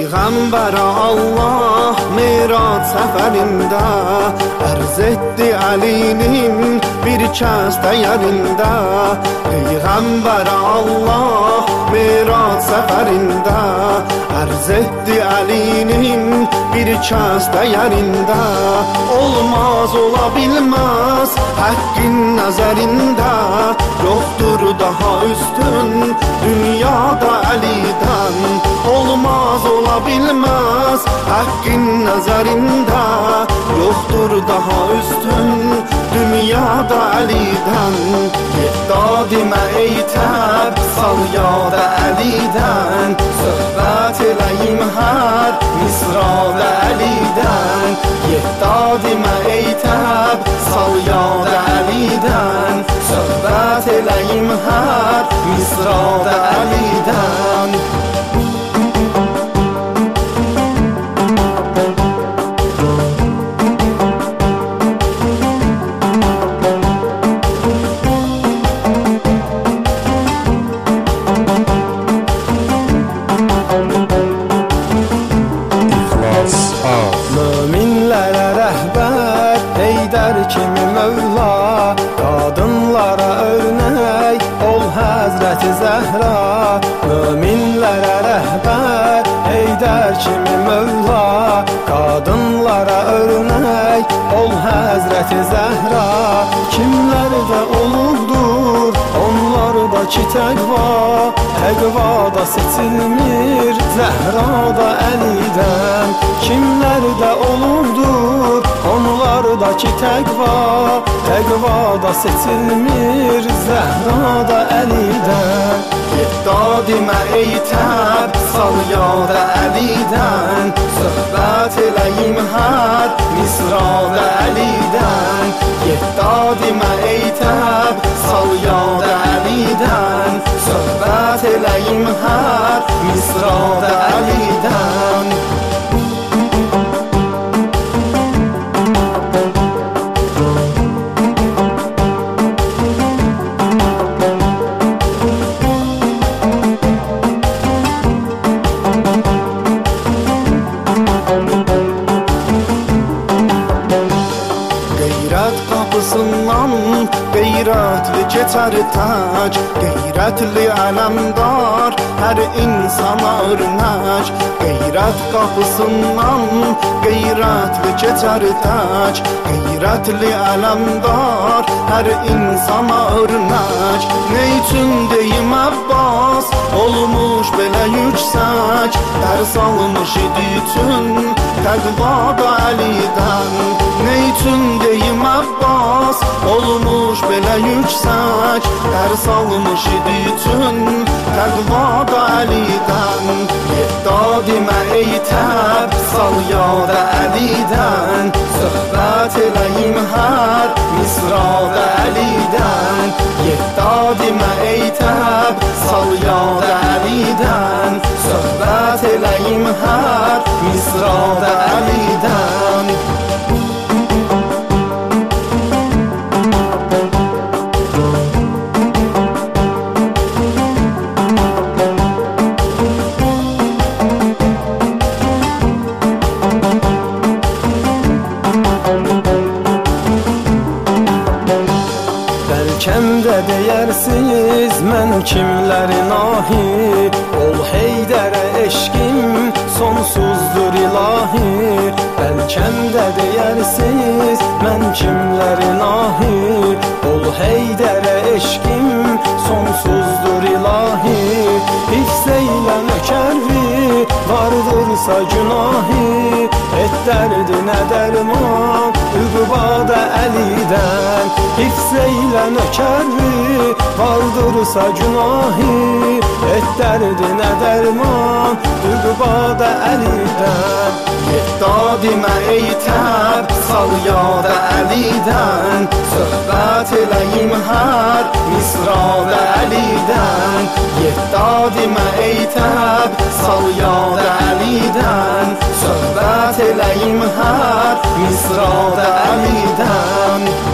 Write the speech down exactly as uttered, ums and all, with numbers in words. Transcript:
Peyğəmbər Allah Mirac səfərində ərz etdi Əlinin bir kəs dəyərində. Peyğəmbər Allah Mirac səfərində ərz etdi Əlinin bir kəs dəyərində. Olmaz, ola bilməz Həqqin nəzərində, yoxdur daha üstün dünyada Əlidən. Olmaz, ola bilməz Həqqin nəzərində, yoxdur daha üstün dünyada Əlidən. Yedadimə eytəb sal yada Əlidən, söhbət eləyim hər misrada Əlidən. Yedadimə eytəb sal yada Əlidən, söhbət eləyim hər misrada Əlidən. Möminlərə rəhbər Heydər kimi Mövla, qadınlara örnək ol Həzrəti Zəhra. Möminlərə rəhbər Heydər kimi Mövla, qadınlara örnək ol Həzrəti Zəhra. Kimlərdə olubdur onlardakı təqva, təqvada seçilmir Zəhrada Əlidən. Kimlərdə olubdur onlardakı təqva, təqvada seçilmir Zəhrada Əlidən. Yedadimə eytəb sal yada Əlidən, söhbət eləyim hər misrada Əlidən. Yedadimə eytəb sal yada Əlidən, söhbət eləyim hər misrada Əlidən. Qapısından qeyrətli keçər tac, qeyrətli ələmdar hər insana örnək. Qeyrət qapısından qeyrətli keçər tac, qeyrətli ələmdar hər insana örnək. Nə üçün deyim Əbbas olmuş belə yüksək, dərs almış idi üçün təqvada Əlidən. Nə üçün deyim Əbbas olmuş belə yüksək, dərs almış idi üçün təqvada Əlidən. Yedadimə eytəb sal yada Əlidən, söhbət eləyim hər misrada Əlidən. Yedadimə eytəb sal yada Əlidən, söhbət eləyim hər misrada Əlidən. Bəlkəmdə deyərsiniz mən kimlərin ahi, ol Heydərə eşqim sonsuzdur ilahi. Bəlkəmdə deyərsiniz mən kimlərin ahi, ol Heydərə eşqim sonsuzdur ilahi. Hifz eylə nökərvi vardırsa günahi, et dərdinə dərman üqbada Əlidən. Hifz eylə nökərvi vardırsa günahi, et dərdinə dərman üqbada Əlidən. Yedadimə eytəb sal yada Əlidən, söhbət eləyim hər misrada Əlidən. Yedadimə eytəb sal yada Əlidən, söhbət eləyim hər misrada Əlidən.